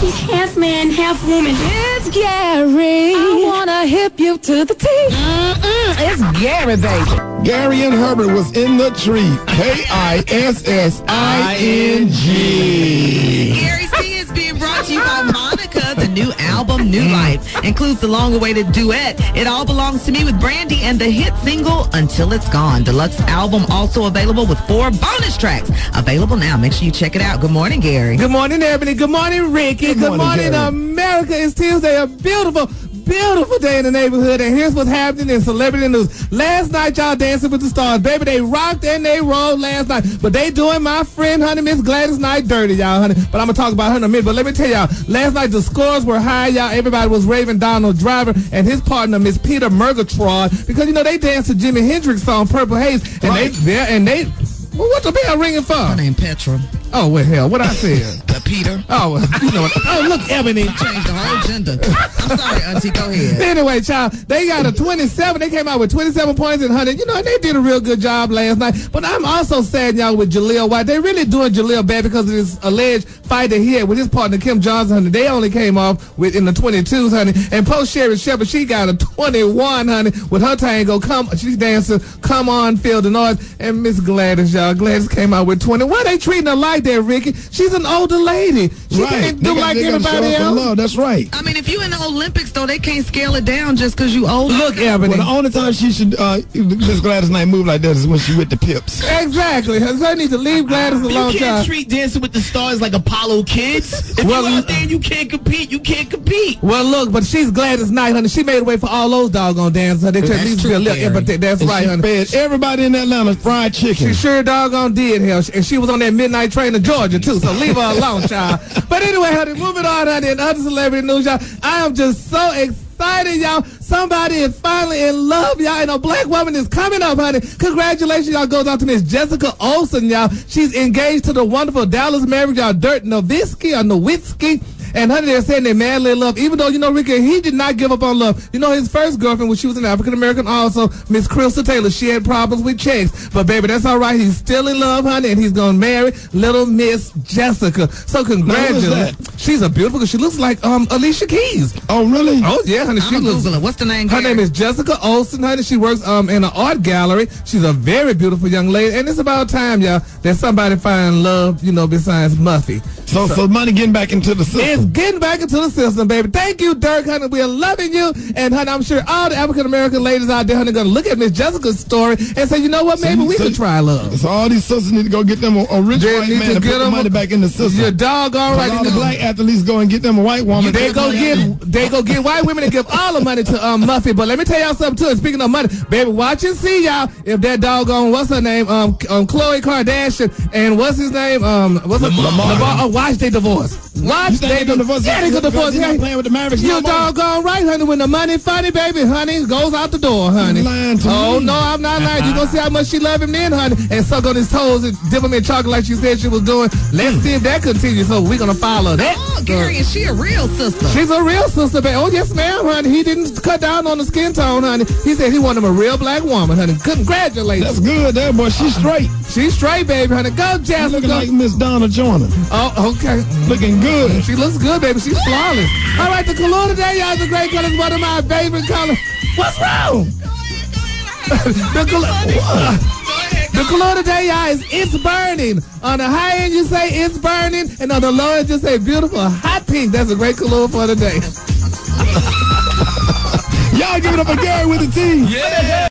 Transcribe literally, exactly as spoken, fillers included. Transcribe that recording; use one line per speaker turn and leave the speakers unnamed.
half man, half woman.
It's Gary. I wanna hip you to the teeth. Mm-mm, it's Gary, baby.
Gary and Herbert was in the tree. K I S S I N G.
Gary's Tea is being brought to you by Monica. The new album, New Life, includes the long-awaited duet, It All Belongs to Me with Brandy, and the hit single, Until It's Gone. Deluxe album also available with four bonus tracks. Available now. Make sure you check it out. Good morning, Gary.
Good morning, Ebony. Good morning, Ricky.
Good
Good
morning,
morning,
Gary.
America. It's Tuesday, a beautiful, beautiful day in the neighborhood, and here's what's happening in celebrity news. Last night, y'all Dancing with the Stars. Baby, they rocked and they rolled last night, but they doing my friend, honey, Miss Gladys Knight dirty, y'all, honey. But I'm going to talk about her in a minute, but let me tell y'all, last night the scores were high, y'all. Everybody was raving Donald Driver and his partner, Miss Peter Murgatroyd, because, you know, they danced to Jimi Hendrix song, Purple Haze, and
Right.
they, yeah, and they, well, what the bell ringing for?
My name Petra.
Oh, well, hell, what I said?
Uh, Peter.
Oh, well, you know what? Oh, look, Ebony.
Changed the whole agenda. I'm sorry, Auntie. Go ahead.
Anyway, child, they got a twenty-seven. They came out with twenty-seven points and one hundred. You know, they did a real good job last night. But I'm also sad, y'all, with Jaleel White. They really doing Jaleel bad because of this alleged fight that he had with his partner, Kim Johnson, honey. They only came off with in the twenty-twos, honey. And post Sherry Shepherd, she got a twenty-one, honey, with her tango. Come, she's dancing, Come On, Feel the Noise. And Miss Gladys, y'all, Gladys came out with twenty. Why they treating her like that, Ricky? She's an older lady. She
Right.
can't
They
do
got-
like
they gotta show
everybody
us some
else.
love. That's right.
I mean, if you in the Olympics, though, they can't scale it down just because you old.
Look, Ebony.
Well, the only time she should, uh, Miss Gladys Knight move like that is when she with the Pips.
Exactly. So I need to leave Gladys
You
alone,
can't
child.
treat Dancing with the Stars like Apollo kids. If
Well,
you out there and you can't compete, you can't compete.
Well, look, but she's Gladys Knight, honey. She made way for all those doggone dancers. So they could at
That's
least
true,
be a little
Gary.
empathy. That's
And
right,
she
honey.
fed everybody in Atlanta fried chicken.
She sure doggone did, hell. And she was on that midnight train to Georgia, too. So leave her alone, child. But anyway, honey, moving on, honey, and other celebrity news, y'all. I am just so excited, y'all. Somebody is finally in love, y'all. And a black woman is coming up, honey. Congratulations, y'all. Goes out to Miss Jessica Olsen, y'all. She's engaged to the wonderful Dallas Mavericks, y'all. Dirk Nowitzki or Nowitzki. And honey, they're saying they're madly in love. Even though, you know, Ricky, he did not give up on love. You know, his first girlfriend, when she was an African-American also, Miss Crystal Taylor, she had problems with checks. But, baby, that's all right. He's still in love, honey, and he's going to marry little Miss Jessica. So, congratulations. She's a beautiful girl. She looks like um Alicia Keys.
Oh, really?
Oh, yeah, honey. She
I'm
looks...
Googling. What's the name,
Her
Gary?
name is Jessica Olsen, honey. She works um in an art gallery. She's a very beautiful young lady. And it's about time, y'all, that somebody find love, you know, besides Muffy.
So, so money getting back into the
It's
system.
getting back into the system, baby. Thank you, Dirk, honey. We are loving you. And, honey, I'm sure all the African-American ladies out there, honey, going to look at Miss Jessica's story and say, you know what, maybe
So-
we
so-
could try love.
So all these sisters need to go get them a, a rich
They
white
need
man
to
to
get
put the
them
money
a-
back in the system.
Your doggone right.
all the black athletes go and get them a white woman.
They go get they go get white women and give all the money to um Muffy. But let me tell y'all something too. And speaking of money, baby, watch and see y'all if that doggone what's her name um um Khloe Kardashian and what's his name um what's her
Lamar.
Lamar. Oh, watch they divorce. Watch
You think
they
they gonna divorce?
Yeah, they gonna divorce.
They're not
Yeah.
playing with the Mavericks
You
no more?
doggone right, honey. When the money funny, baby, honey, goes out the door, honey.
You lying to
oh
me.
no, I'm not lying. You gonna see how much she love him then, honey, and suck on his toes and dip him in chocolate like she said she was doing. Let's see if that continues. So we're gonna follow that.
Oh, Gary, is she a real sister?
She's a real sister, baby. Oh, yes, ma'am, honey. He didn't cut down on the skin tone, honey. He said he wanted a real black woman, honey. Congratulations.
That's good there, boy. She's straight.
She's straight, baby, honey. Go,
She's
Jessica.
looking like Miss Donna Joyner.
Oh, okay.
Looking good.
She looks good, baby. She's flawless. All right, the color today, y'all, is a great color. It's one of my favorite colors. What's wrong? the color. The color today, y'all, is It's Burning. On the high end, you say It's Burning, and on the low end, you say Beautiful Hot Pink. That's a great color for today.
Y'all give it up for Gary with the team.
Yeah.